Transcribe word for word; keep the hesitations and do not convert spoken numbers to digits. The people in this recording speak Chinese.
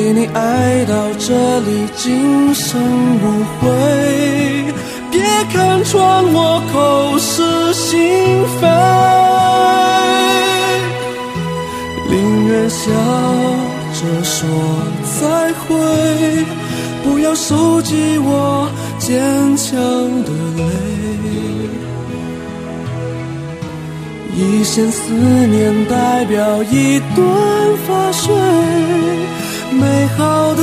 给你爱到这里，今生无悔。别看穿我口是心非，宁愿笑着说再会，不要收集我坚强的泪。一线思念代表一段发水，美好的